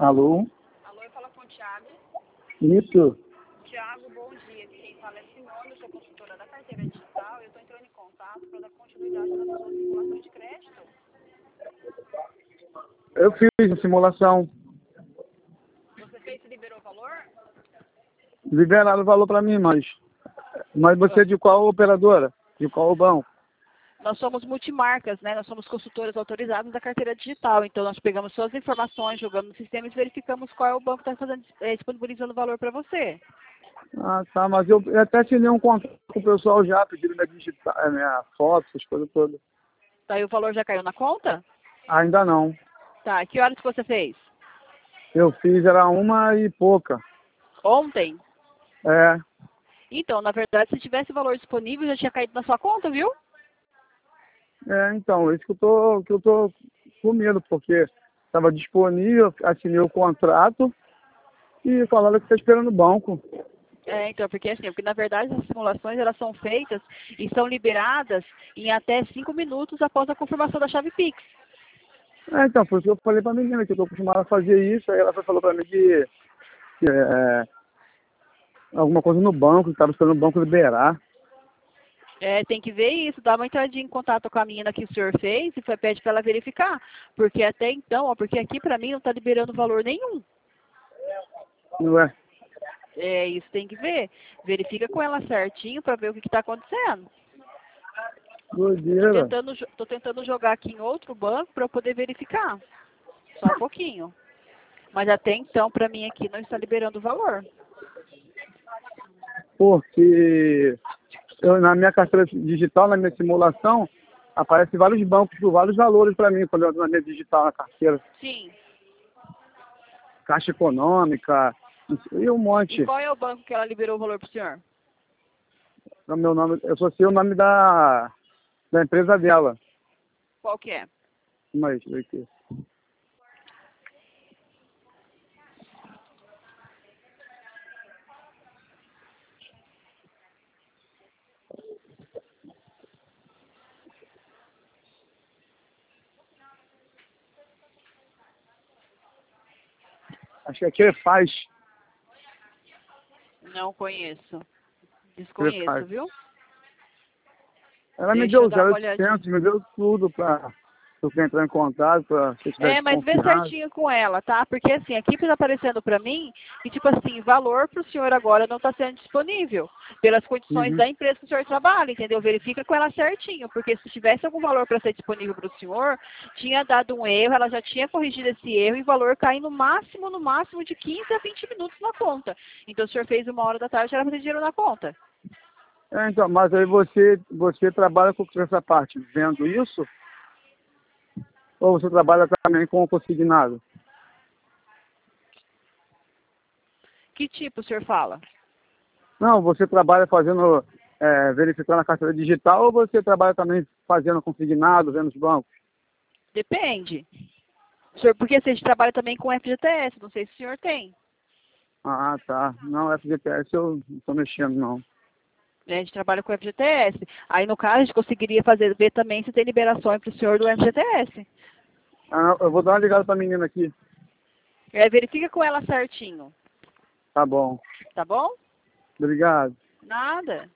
Alô? Alô, eu falo com o Thiago. Isso. Thiago, bom dia. Quem fala é Simone, eu sou consultora da carteira digital. Eu estou entrando em contato para dar continuidade na sua simulação de crédito. Eu fiz a simulação. Você fez e liberou o valor? Liberaram o valor para mim, mas você é de qual operadora? De qual banco? Nós somos multimarcas, né? Nós somos consultores autorizados da carteira digital. Então, nós pegamos suas informações, jogamos no sistema e verificamos qual é o banco que está disponibilizando o valor para você. Ah, tá, mas eu até assinei um contrato com o pessoal já, pedindo minha foto, essas coisas todas. Tá, e o valor já caiu na conta? Ainda não. Tá, que horas que você fez? Eu fiz, era 1h pouca. Ontem? É. Então, na verdade, se tivesse o valor disponível, já tinha caído na sua conta, viu? Então, isso que eu tô com medo, porque estava disponível, assinei o contrato e falaram que está esperando o banco. Então, porque na verdade as simulações elas são feitas e são liberadas em até 5 minutos após a confirmação da chave Pix. Então, foi o que eu falei pra menina, que eu tô acostumado a fazer isso, aí ela falou pra mim que alguma coisa no banco, que estava esperando o banco liberar. Tem que ver isso, dá uma entradinha em contato com a menina que o senhor fez e pede para ela verificar. Porque até então, porque aqui para mim não está liberando valor nenhum. Não é? Isso tem que ver. Verifica com ela certinho para ver o que está acontecendo. Doideira. Tô tentando jogar aqui em outro banco para poder verificar. Só um pouquinho. Mas até então, para mim aqui, não está liberando o valor. Porque na minha carteira digital, na minha simulação, aparece vários bancos com vários valores para mim, quando eu entro na minha digital, na carteira. Sim. Caixa Econômica, e um monte. E qual é o banco que ela liberou o valor para o senhor? No meu nome, eu só sei o nome da empresa dela. Qual que é? Mas, aqui. Acho que aqui é faz. Não conheço. Faz. Desconheço, viu? Ela me Deixa eu deu dar uma olhadinha. 0800, me deu tudo para eu entrar em contato, para se eu tivesse Mas vê confiado. certinho com ela, tá? Porque assim, aqui está aparecendo para mim que, tipo assim, valor para o senhor agora não está sendo disponível pelas condições da empresa que o senhor trabalha, entendeu? Verifica com ela certinho, porque se tivesse algum valor para ser disponível para o senhor, tinha dado um erro, ela já tinha corrigido esse erro e o valor cai no máximo de 15 a 20 minutos na conta. Então, o senhor fez 1h da tarde, era para ter dinheiro na conta. Então, mas aí você trabalha com essa parte, vendo isso? Ou você trabalha também com o consignado? Que tipo o senhor fala? Não, você trabalha fazendo, verificando a carteira digital ou você trabalha também fazendo consignado, vendo os bancos? Depende. Senhor, porque a gente trabalha também com FGTS, não sei se o senhor tem. Ah, tá. Não, FGTS eu não estou mexendo, não. A gente trabalha com FGTS. Aí, no caso, a gente conseguiria ver também se tem liberações para o senhor do FGTS. Ah, eu vou dar uma ligada para a menina aqui. Verifica com ela certinho. Tá bom. Tá bom? Obrigado. Nada.